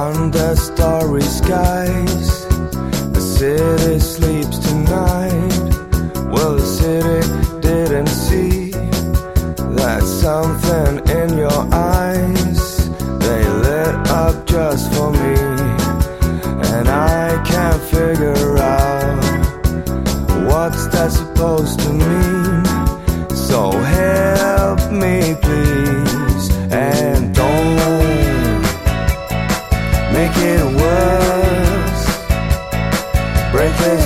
under starry skies. The city sleeps tonight. Well, the city didn't see that something in your eyes. They lit up just for me, and I can't figure out what's that supposed to mean. So help me please, and don't make it worse. Break this